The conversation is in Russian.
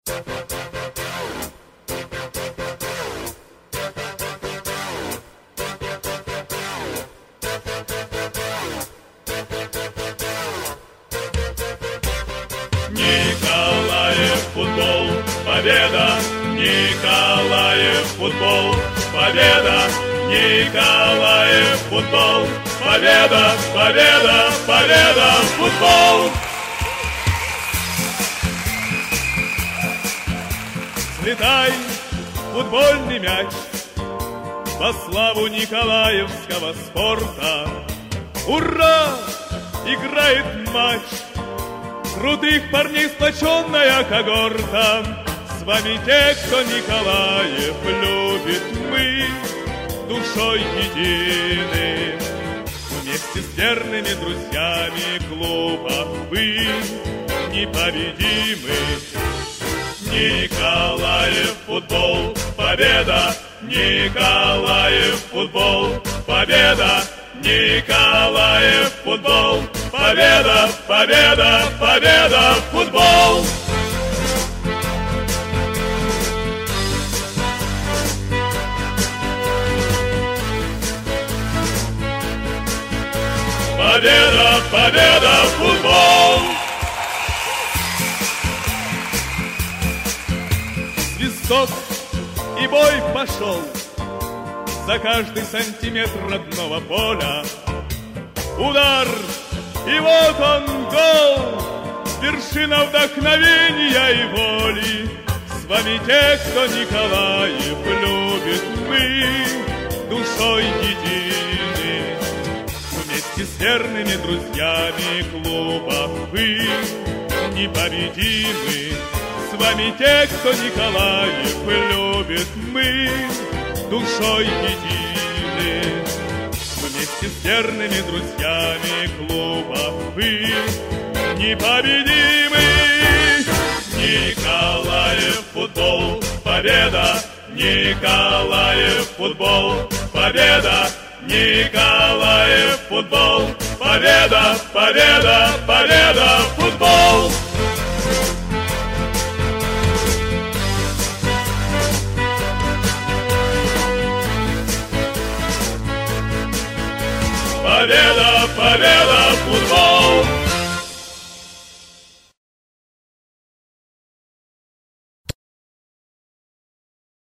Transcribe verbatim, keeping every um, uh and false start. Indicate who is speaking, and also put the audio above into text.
Speaker 1: Николаев футбол, победа! Николаев футбол, победа! Николаев футбол, победа! Победа! Победа! Футбол! Взлетай, футбольный мяч, во славу николаевского спорта. Ура! Играет матч крутых парней сплоченная когорта. С вами те, кто Николаев любит, мы душой едины. Вместе с верными друзьями клуба вы непобедимы. Николаев футбол, победа! Николаев футбол, победа! Николаев футбол, победа! Победа! Победа! Футбол! Победа! Победа! Футбол! Свисток и бой пошел за каждый сантиметр родного поля. Удар, и вот он гол, вершина вдохновения и воли. С вами те, кто Николаев любит, мы душой едины. Вместе с верными друзьями клуба вы непобедимы. С вами те, кто Николаев любит, мы душой едины. Вместе с верными друзьями клуба вы непобедимы. Николаев футбол, победа! Николаев футбол, победа! Николаев футбол, победа! Победа! Победа! Футбол! Победа! Победа!